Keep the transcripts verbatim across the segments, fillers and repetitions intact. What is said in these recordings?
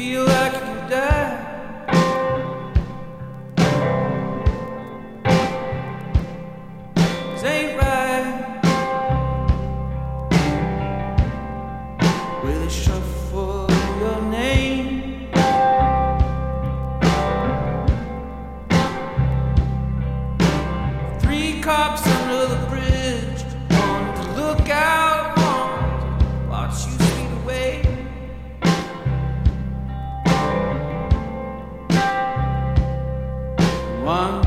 feel like you die. This ain't right. Where they shuffle your name. Three cops under the bridge, one to look out, one to watch you speed away. One,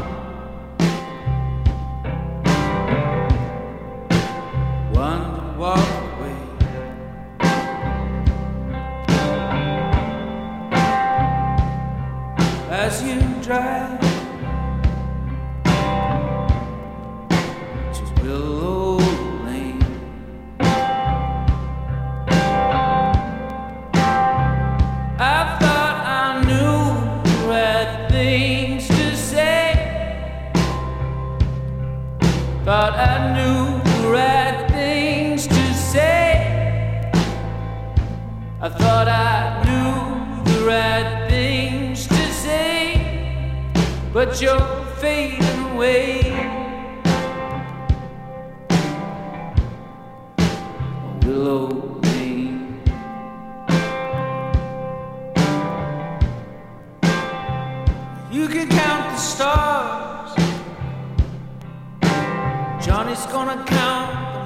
one to walk away. As you drive to Willow Lane, I thought I knew the right things to say. Thought I knew the right things to say. I thought I knew the right things to say, but you're fading away. Willow Lane. You can count the stars. Johnny's gonna count